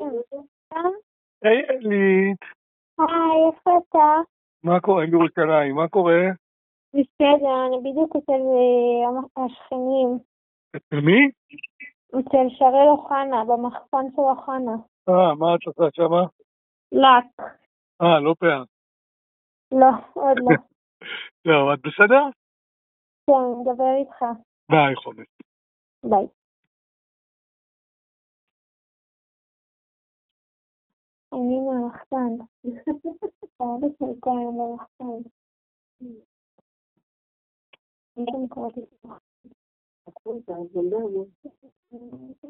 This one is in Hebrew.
היי אלית, היי, איפה אתה? מה קורה בירושלים? מה קורה? בסדר, אני בדיוק אצל השכנים. אצל מי? אצל שרל אוחנה, במחסן של אוחנה. מה את עושה שמה? לק. לא פאה. לא, עוד לא. לא, את בסדר? כן, אני מדבר איתך. ביי חומץ. ביי. אני מהמחסן. אבא של כהן במחסן. אני גם קוראת את זה.